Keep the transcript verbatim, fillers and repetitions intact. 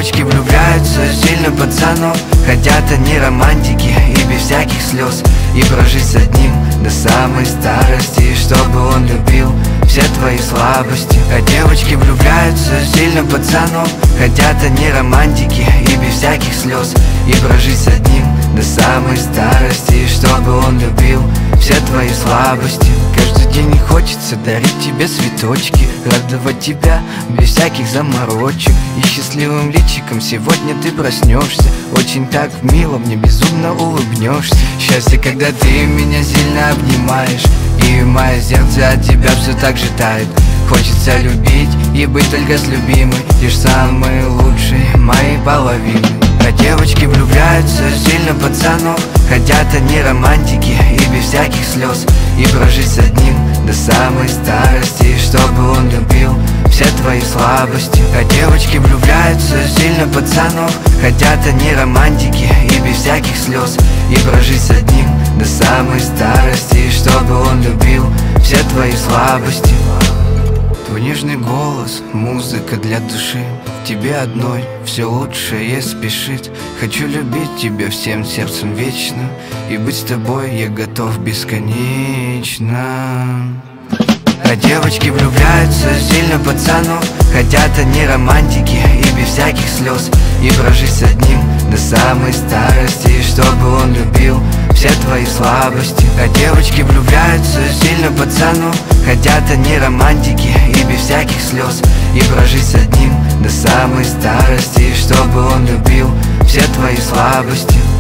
девочки влюбляются сильно в пацанов, хотят они романтики и без всяких слез, и прожить с одним до самой старости, и чтобы он любил все твои слабости. А девочки влюбляются сильно в пацанов, хотят они романтики и без всяких слез, и прожить с одним до самой старости, и чтобы он любил все твои слабости. Каждый день не хочется дарить тебе цветочки, радовать тебя без всяких заморочек, и счастливым личиком сегодня ты проснешься. Очень так мило, мне безумно улыбнешься. Счастье, когда ты меня сильно обнимаешь, и мое сердце от тебя все так же тает. Хочется любить и быть только с любимой, лишь самой лучшей моей половиной. А девочки влюбляются сильно в пацанов, хотят они романтики и без всяких слез, и прожить с одним до самой старости, и чтобы он любил все твои слабости. А девочки влюбляются сильно в пацанов, хотят они романтики и без всяких слез, и прожить с одним до самой старости, и чтобы он любил все твои слабости. Твой нежный голос, музыка для души, в тебе одной все лучшее спешит. Хочу любить тебя всем сердцем вечно, и быть с тобой я готов бесконечно. А девочки влюбляются сильно в пацанов, хотят они романтики и без всяких слез, и прожить с одним до самой старости, и чтобы он любил все твои слабости. А девочки влюбляются сильно в пацанов, хотят они романтики и без всяких слез, и прожить с одним до самой старости, и чтобы он любил все твои слабости.